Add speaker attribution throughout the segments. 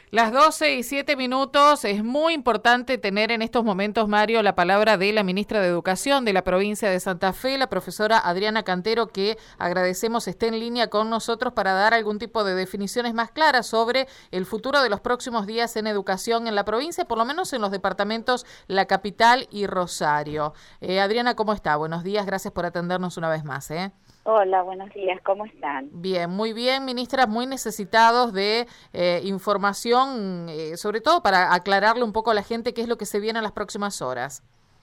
Speaker 1: Las 12:07. Es muy importante tener en estos momentos, Mario, la palabra de la ministra de Educación de la provincia de Santa Fe, la profesora Adriana Cantero, que agradecemos esté en línea con nosotros para dar algún tipo de definiciones más claras sobre el futuro de los próximos días en educación en la provincia, por lo menos en los departamentos La Capital y Rosario. Adriana, ¿cómo está? Buenos días, gracias por atendernos una vez más.
Speaker 2: Hola, buenos días, ¿cómo están?
Speaker 1: Bien, muy bien, ministras, muy necesitados de información, sobre todo para aclararle un poco a la gente qué es lo que se viene en las próximas horas.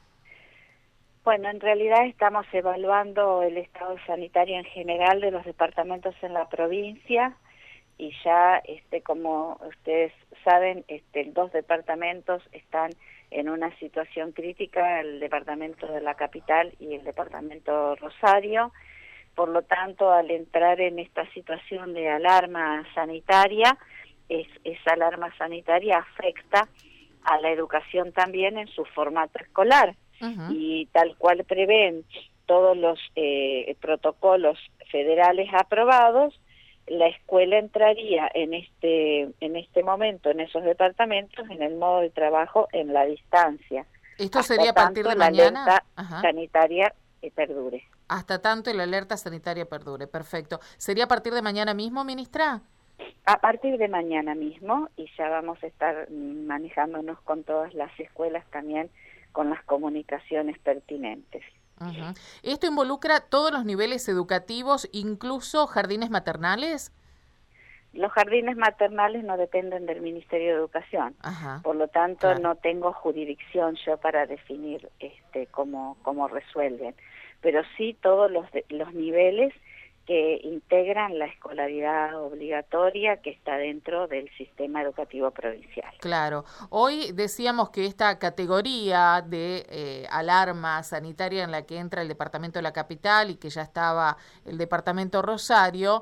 Speaker 2: Bueno, en realidad estamos evaluando el estado sanitario en general de los departamentos en la provincia y ya, como ustedes saben, 2 departamentos están en una situación crítica, el departamento de La Capital y el departamento Rosario. Por lo tanto, al entrar en esta situación de alarma sanitaria, esa alarma sanitaria afecta a la educación también en su formato escolar. Y tal cual prevén todos los protocolos federales aprobados, la escuela entraría en este momento, en esos departamentos, en el modo de trabajo en la distancia.
Speaker 1: ¿Esto sería a partir de mañana?
Speaker 2: La alerta sanitaria perdure.
Speaker 1: Hasta tanto la alerta sanitaria perdure, perfecto. ¿Sería a partir de mañana mismo, ministra?
Speaker 2: A partir de mañana mismo, y ya vamos a estar manejándonos con todas las escuelas también, con las comunicaciones pertinentes.
Speaker 1: ¿Esto involucra todos los niveles educativos, incluso jardines maternales?
Speaker 2: Los jardines maternales no dependen del Ministerio de Educación, por lo tanto no tengo jurisdicción yo para definir cómo resuelven, pero sí todos los niveles que integran la escolaridad obligatoria que está dentro del sistema educativo provincial.
Speaker 1: Claro. Hoy decíamos que esta categoría de alarma sanitaria en la que entra el departamento de La Capital y que ya estaba el departamento Rosario,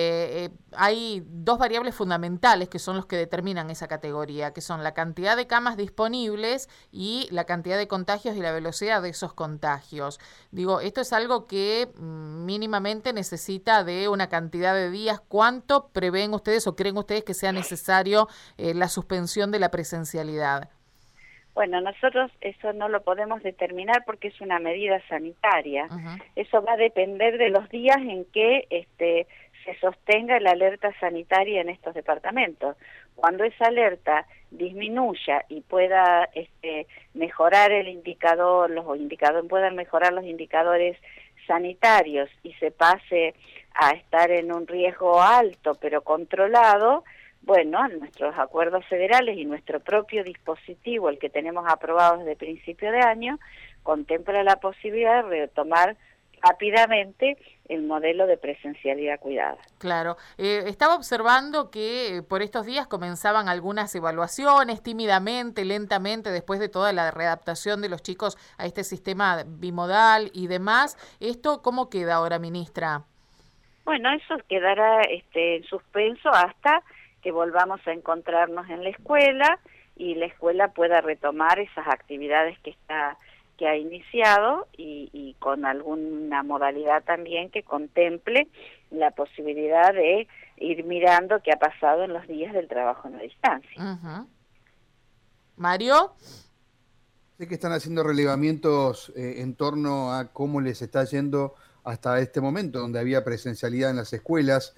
Speaker 1: hay 2 variables fundamentales que son los que determinan esa categoría, que son la cantidad de camas disponibles y la cantidad de contagios y la velocidad de esos contagios. Digo, esto es algo que mínimamente necesita de una cantidad de días. ¿Cuánto prevén ustedes o creen ustedes que sea necesario la suspensión de la presencialidad?
Speaker 2: Bueno, nosotros eso no lo podemos determinar porque es una medida sanitaria. Eso va a depender de los días en que se sostenga la alerta sanitaria en estos departamentos. Cuando esa alerta disminuya y pueda mejorar el indicador, puedan mejorar los indicadores sanitarios y se pase a estar en un riesgo alto pero controlado, bueno, nuestros acuerdos federales y nuestro propio dispositivo, el que tenemos aprobado desde principio de año, contempla la posibilidad de retomar rápidamente el modelo de presencialidad cuidada.
Speaker 1: Claro. Estaba observando que por estos días comenzaban algunas evaluaciones tímidamente, lentamente, después de toda la readaptación de los chicos a este sistema bimodal y demás. ¿Esto cómo queda ahora, ministra?
Speaker 2: Bueno, eso quedará en suspenso hasta que volvamos a encontrarnos en la escuela y la escuela pueda retomar esas actividades que ha iniciado y con alguna modalidad también que contemple la posibilidad de ir mirando qué ha pasado en los días del trabajo en la distancia.
Speaker 1: Mario.
Speaker 3: Sé que están haciendo relevamientos en torno a cómo les está yendo hasta este momento, donde había presencialidad en las escuelas.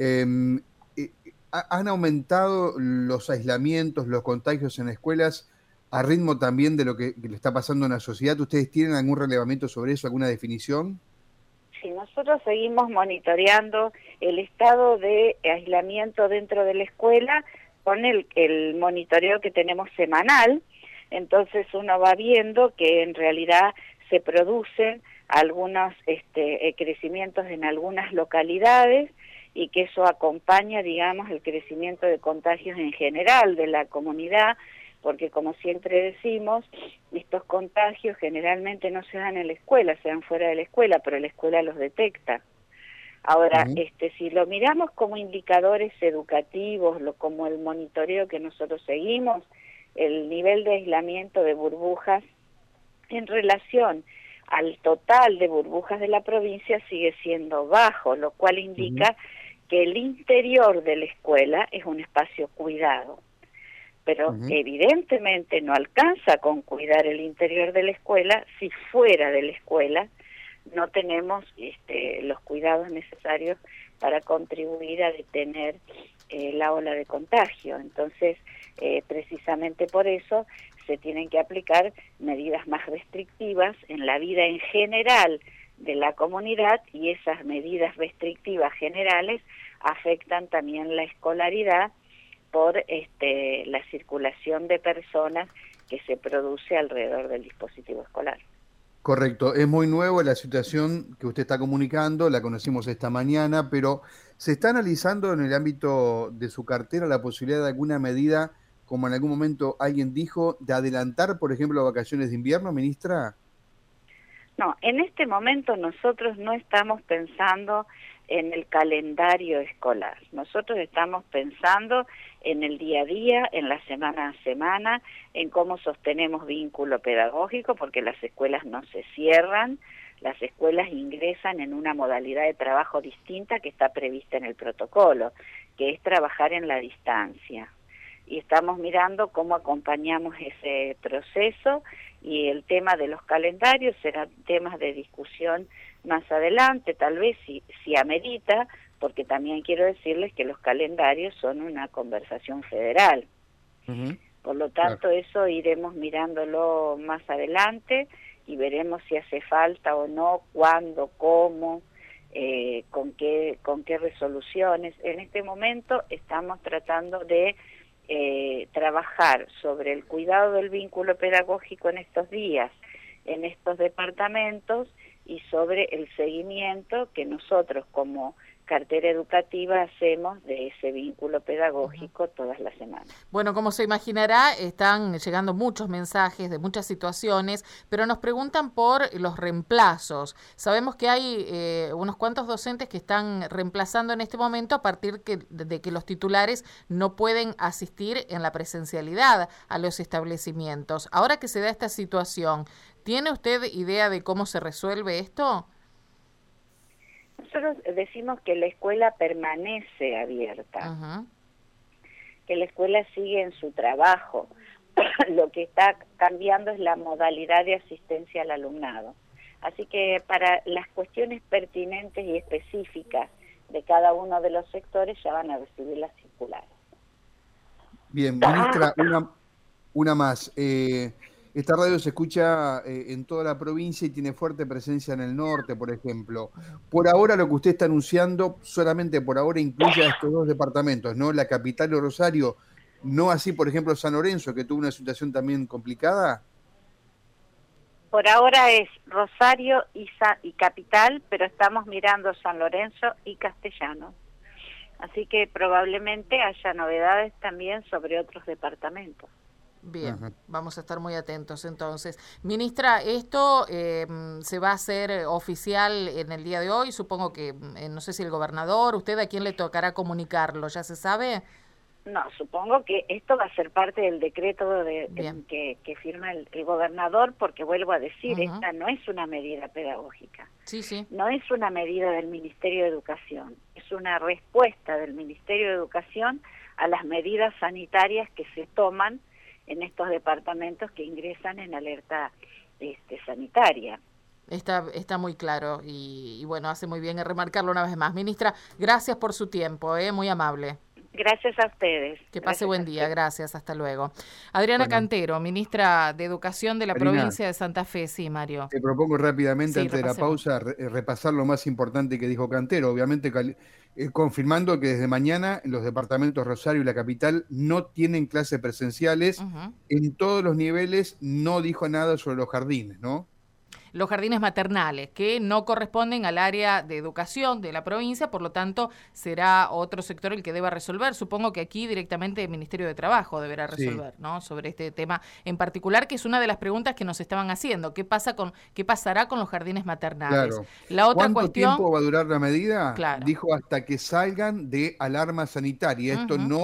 Speaker 3: ¿Han aumentado los aislamientos, los contagios en escuelas a ritmo también de lo que le está pasando en la sociedad? ¿Ustedes tienen algún relevamiento sobre eso, alguna definición?
Speaker 2: Sí, nosotros seguimos monitoreando el estado de aislamiento dentro de la escuela con el monitoreo que tenemos semanal. Entonces uno va viendo que en realidad se producen algunos crecimientos en algunas localidades y que eso acompaña, digamos, el crecimiento de contagios en general de la comunidad, porque como siempre decimos, estos contagios generalmente no se dan en la escuela, se dan fuera de la escuela, pero la escuela los detecta. Ahora, si lo miramos como indicadores educativos, como el monitoreo que nosotros seguimos, el nivel de aislamiento de burbujas en relación al total de burbujas de la provincia sigue siendo bajo, lo cual indica que el interior de la escuela es un espacio cuidado. pero evidentemente no alcanza con cuidar el interior de la escuela si fuera de la escuela no tenemos los cuidados necesarios para contribuir a detener la ola de contagio. Entonces, precisamente por eso se tienen que aplicar medidas más restrictivas en la vida en general de la comunidad, y esas medidas restrictivas generales afectan también la escolaridad por la circulación de personas que se produce alrededor del dispositivo escolar.
Speaker 3: Correcto, es muy nuevo la situación que usted está comunicando, la conocimos esta mañana, pero ¿se está analizando en el ámbito de su cartera la posibilidad de alguna medida, como en algún momento alguien dijo, de adelantar, por ejemplo, vacaciones de invierno, ministra?
Speaker 2: No, en este momento nosotros no estamos pensando en el calendario escolar. Nosotros estamos pensando en el día a día, en la semana a semana, en cómo sostenemos vínculo pedagógico, porque las escuelas no se cierran, las escuelas ingresan en una modalidad de trabajo distinta que está prevista en el protocolo, que es trabajar en la distancia. Y estamos mirando cómo acompañamos ese proceso, y el tema de los calendarios serán temas de discusión más adelante, tal vez si amerita, porque también quiero decirles que los calendarios son una conversación federal. Por lo tanto, eso iremos mirándolo más adelante y veremos si hace falta o no, cuándo, cómo, con qué resoluciones. En este momento estamos tratando de trabajar sobre el cuidado del vínculo pedagógico en estos días, en estos departamentos, y sobre el seguimiento que nosotros como cartera educativa hacemos de ese vínculo pedagógico todas las semanas.
Speaker 1: Bueno, como se imaginará, están llegando muchos mensajes de muchas situaciones, pero nos preguntan por los reemplazos. Sabemos que hay unos cuantos docentes que están reemplazando en este momento a partir de que los titulares no pueden asistir en la presencialidad a los establecimientos. Ahora que se da esta situación, ¿tiene usted idea de cómo se resuelve esto?
Speaker 2: Nosotros decimos que la escuela permanece abierta, que la escuela sigue en su trabajo. Lo que está cambiando es la modalidad de asistencia al alumnado. Así que para las cuestiones pertinentes y específicas de cada uno de los sectores ya van a recibir las circulares.
Speaker 3: Bien, ministra, una más. Esta radio se escucha en toda la provincia y tiene fuerte presencia en el norte, por ejemplo. Por ahora lo que usted está anunciando, solamente por ahora incluye a estos dos departamentos, ¿no? La capital o Rosario, no así, por ejemplo, San Lorenzo, que tuvo una situación también complicada.
Speaker 2: Por ahora es Rosario y Capital, pero estamos mirando San Lorenzo y Castellanos. Así que probablemente haya novedades también sobre otros departamentos.
Speaker 1: Bien, vamos a estar muy atentos entonces. Ministra, ¿esto se va a hacer oficial en el día de hoy? Supongo que, no sé si el gobernador, ¿usted a quién le tocará comunicarlo? ¿Ya se sabe?
Speaker 2: No, supongo que esto va a ser parte del decreto que firma el gobernador, porque vuelvo a decir, esta no es una medida pedagógica.
Speaker 1: Sí.
Speaker 2: No es una medida del Ministerio de Educación, es una respuesta del Ministerio de Educación a las medidas sanitarias que se toman en estos departamentos que ingresan en alerta sanitaria.
Speaker 1: Está muy claro y bueno, hace muy bien en remarcarlo una vez más. Ministra, gracias por su tiempo, muy amable.
Speaker 2: Gracias a ustedes.
Speaker 1: Que pase buen día, gracias, hasta luego. Adriana Cantero, ministra de Educación de la provincia de Santa Fe, sí, Mario.
Speaker 3: Te propongo rápidamente, antes de la pausa, repasar lo más importante que dijo Cantero, obviamente confirmando que desde mañana en los departamentos Rosario y la capital no tienen clases presenciales, en todos los niveles. No dijo nada sobre los jardines, ¿no?
Speaker 1: Los jardines maternales, que no corresponden al área de educación de la provincia, por lo tanto será otro sector el que deba resolver. Supongo que aquí directamente el Ministerio de Trabajo deberá resolver, ¿no? Sobre este tema en particular, que es una de las preguntas que nos estaban haciendo. ¿Qué pasará con los jardines maternales?
Speaker 3: Claro.
Speaker 1: La otra
Speaker 3: ¿Cuánto tiempo va a durar la medida?
Speaker 1: Claro.
Speaker 3: Dijo hasta que salgan de alarma sanitaria. Esto no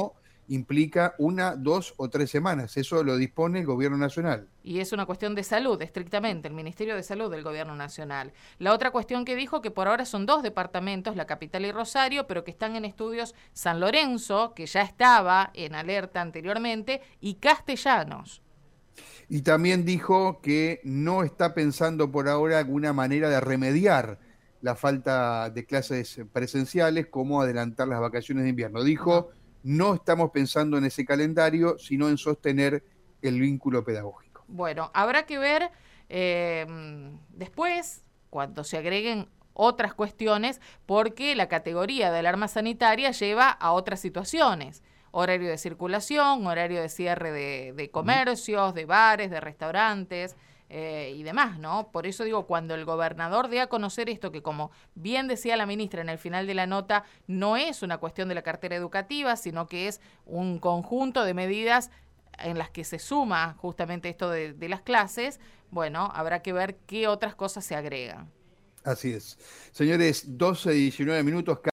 Speaker 3: implica 1, 2 o 3 semanas. Eso lo dispone el Gobierno Nacional.
Speaker 1: Y es una cuestión de salud, estrictamente, el Ministerio de Salud del Gobierno Nacional. La otra cuestión que dijo, que por ahora son 2 departamentos, la capital y Rosario, pero que están en estudios San Lorenzo, que ya estaba en alerta anteriormente, y Castellanos.
Speaker 3: Y también dijo que no está pensando por ahora alguna manera de remediar la falta de clases presenciales, como adelantar las vacaciones de invierno. Dijo, no estamos pensando en ese calendario, sino en sostener el vínculo pedagógico.
Speaker 1: Bueno, habrá que ver después, cuando se agreguen otras cuestiones, porque la categoría de alarma sanitaria lleva a otras situaciones. Horario de circulación, horario de cierre de comercios, de bares, de restaurantes y demás, ¿no? Por eso digo, cuando el gobernador dé a conocer esto, que como bien decía la ministra en el final de la nota, no es una cuestión de la cartera educativa, sino que es un conjunto de medidas en las que se suma justamente esto de las clases, bueno, habrá que ver qué otras cosas se agregan.
Speaker 3: Así es. Señores, 12:19.